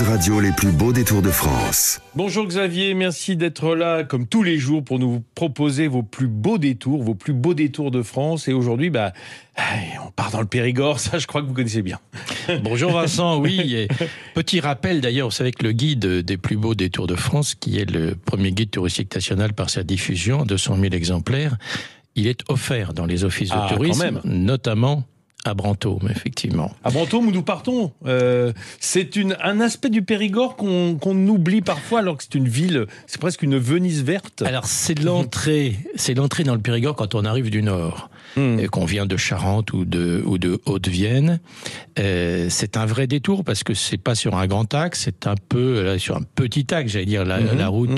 radio les plus beaux détours de France. Bonjour Xavier, merci d'être là comme tous les jours pour nous proposer vos plus beaux détours de France. Et aujourd'hui, on part dans le Périgord, ça je crois que vous connaissez bien. Bonjour Vincent, oui. Et petit rappel d'ailleurs, vous savez que le guide des plus beaux détours de France, qui est le premier guide touristique national par sa diffusion, 200 000 exemplaires, il est offert dans les offices de tourisme, notamment à Brantôme, effectivement. À Brantôme, où nous partons. C'est un aspect du Périgord qu'on oublie parfois, alors que c'est une ville, c'est presque une Venise verte. Alors, c'est l'entrée dans le Périgord quand on arrive du Nord, qu'on vient de Charente ou de Haute-Vienne. C'est un vrai détour parce que c'est pas sur un grand axe, c'est un peu là, sur un petit axe, j'allais dire, la route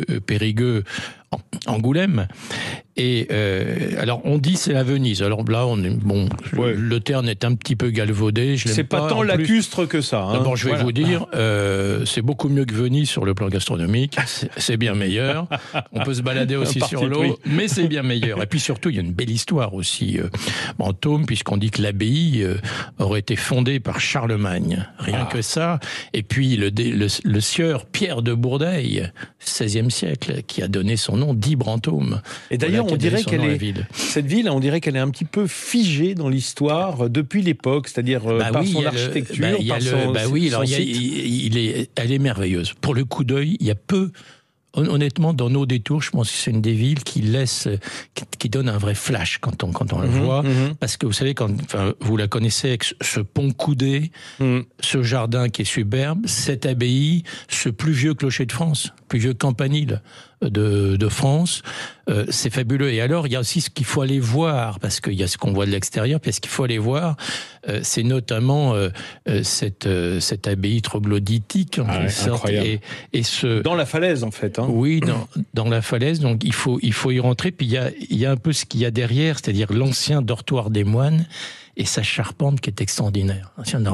Périgueux-Angoulême. Et alors on dit c'est la Venise. Alors là le terme est un petit peu galvaudé. C'est pas tant lacustre que ça. D'abord je vais vous dire, c'est beaucoup mieux que Venise sur le plan gastronomique. C'est bien meilleur. On peut se balader aussi sur l'eau, mais c'est bien meilleur. Et puis surtout il y a une belle histoire aussi, Brantôme, puisqu'on dit que l'abbaye aurait été fondée par Charlemagne. Rien que ça. Et puis le sieur Pierre de Bourdeille, 16e siècle, qui a donné son nom, dit Brantôme. Et d'ailleurs, on dirait cette ville, on dirait qu'elle est un petit peu figée dans l'histoire depuis l'époque, c'est-à-dire par son architecture, par son site. Elle est merveilleuse. Pour le coup d'œil, il y a peu. Honnêtement, dans nos détours, je pense que c'est une des villes qui donne un vrai flash quand on le voit. Parce que vous savez, vous la connaissez avec ce pont coudé, ce jardin qui est superbe, cette abbaye, ce plus vieux clocher de France, plus vieux campanile de France, c'est fabuleux. Et alors, il y a aussi ce qu'il faut aller voir, parce qu'il y a ce qu'on voit de l'extérieur, puis ce qu'il faut aller voir, c'est notamment cette abbaye troglodytique, en quelque sorte. Incroyable. Dans la falaise, en fait. Oui, dans la falaise, donc il faut y rentrer, puis il y a un peu ce qu'il y a derrière, c'est-à-dire l'ancien dortoir des moines, et sa charpente qui est extraordinaire.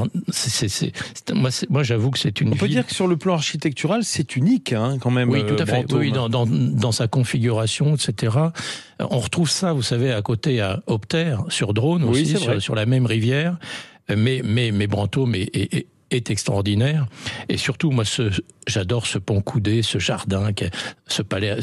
Moi, j'avoue que c'est une ville... On peut dire que sur le plan architectural, c'est unique, quand même. Oui, tout à fait. Brantôme. Oui, dans sa configuration, etc. On retrouve ça, vous savez, à côté à Opter, sur Drône aussi, sur la même rivière. Mais Brantôme est extraordinaire. Et surtout, moi, j'adore ce pont coudé, ce jardin, ce palais,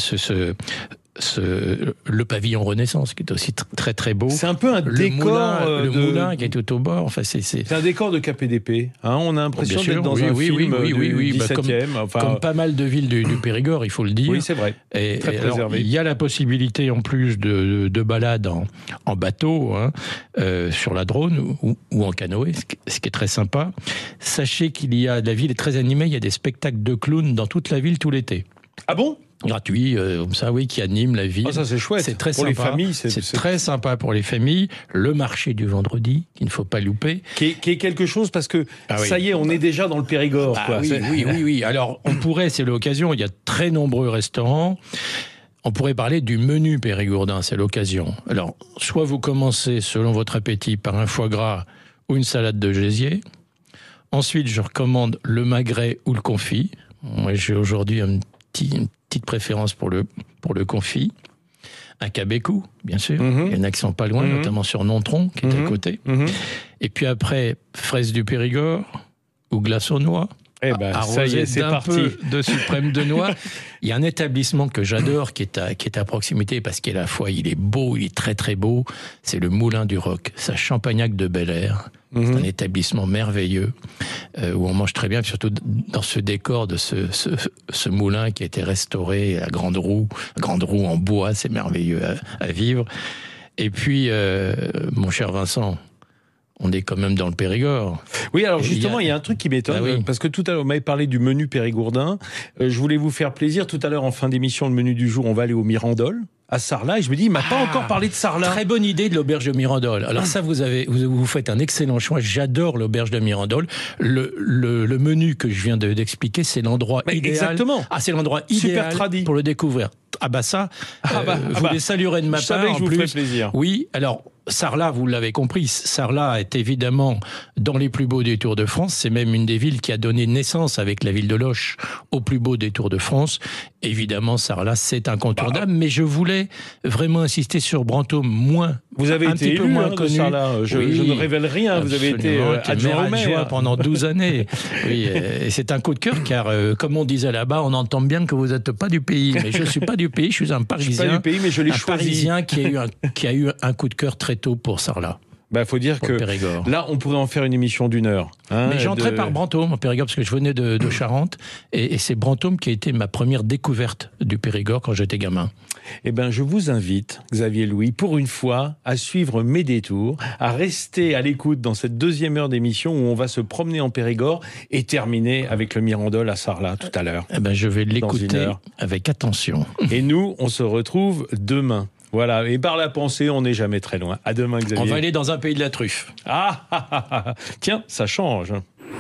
le pavillon Renaissance qui est aussi très très beau. C'est un peu un décor le moulin qui est tout au bord. Enfin, c'est un décor de KPDP. On a l'impression d'être dans un film du 17e. Comme pas mal de villes du Périgord, il faut le dire. Oui, c'est vrai. Et très préservé. Alors, il y a la possibilité en plus de balades en bateau, sur la Drône ou en canoë, ce qui est très sympa. Sachez la ville est très animée. Il y a des spectacles de clowns dans toute la ville tout l'été. Ah bon? Gratuit, comme ça, oui, qui anime la ville. Ça c'est chouette. C'est très pour sympa. Les familles, c'est très sympa pour les familles. Le marché du vendredi, qu'il ne faut pas louper. Qui est quelque chose parce que ça y est, on est déjà dans le Périgord. Oui. Alors, on pourrait, c'est l'occasion, il y a très nombreux restaurants. On pourrait parler du menu périgourdin, c'est l'occasion. Alors, soit vous commencez, selon votre appétit, par un foie gras ou une salade de gésier. Ensuite, je recommande le magret ou le confit. Moi, j'ai aujourd'hui une petite préférence pour le confit. Un cabécou, bien sûr. Il y en a qui sont pas loin, notamment sur Nontron, qui est à côté. Et puis après, fraises du Périgord ou glace aux noix. Ça y est, c'est parti. Peu de suprême de noix. Il y a un établissement que j'adore qui est à proximité parce qu'à la fois il est beau, il est très très beau. C'est le Moulin du Roc, c'est à Champagnac de Bel-Air. C'est un établissement merveilleux où on mange très bien, surtout dans ce décor de ce moulin qui a été restauré à grande roue en bois, c'est merveilleux à vivre. Et puis, mon cher Vincent, on est quand même dans le Périgord. Oui, alors justement, il y a un truc qui m'étonne, parce que tout à l'heure, vous m'avez parlé du menu périgourdin. Je voulais vous faire plaisir. Tout à l'heure, en fin d'émission, le menu du jour, on va aller au Mirandol, à Sarlat. Et je me dis, il m'a pas encore parlé de Sarlat. Très bonne idée de l'auberge de Mirandol. Alors ça, vous faites un excellent choix. J'adore l'auberge de Mirandol. Le menu que je viens d'expliquer, c'est l'endroit idéal. Exactement. C'est l'endroit idéal pour le découvrir. Ah bah ça, vous les saluerez de ma part. Je savais que je vous ferais plaisir. Oui, alors Sarlat, vous l'avez compris, Sarlat est évidemment dans les plus beaux détours de France. C'est même une des villes qui a donné naissance avec la ville de Loches au plus beau détour de France. Évidemment, Sarlat, c'est incontournable, mais je voulais vraiment insister sur Brantôme, vous avez un été petit peu élu, moins connu. Sarlat. Je ne révèle rien, vous avez été adjoint au maire pendant 12 années. Oui, et c'est un coup de cœur car, comme on disait là-bas, on entend bien que vous n'êtes pas du pays. Mais je ne suis pas du pays, je suis un Parisien. Je suis pas du pays, mais je l'ai choisi. Parisien qui a eu un coup de cœur très tôt pour Sarlat. Faut dire que là, on pourrait en faire une émission d'1 heure. Mais j'entrais par Brantôme, en Périgord, parce que je venais de Charente, et c'est Brantôme qui a été ma première découverte du Périgord quand j'étais gamin. Je vous invite, Xavier Louis, pour une fois, à suivre mes détours, à rester à l'écoute dans cette deuxième heure d'émission où on va se promener en Périgord et terminer avec le Mirandol à Sarlat tout à l'heure. Je vais l'écouter avec attention. Et nous, on se retrouve demain. Voilà, et par la pensée, on n'est jamais très loin. À demain, Xavier. On va aller dans un pays de la truffe. Tiens, ça change.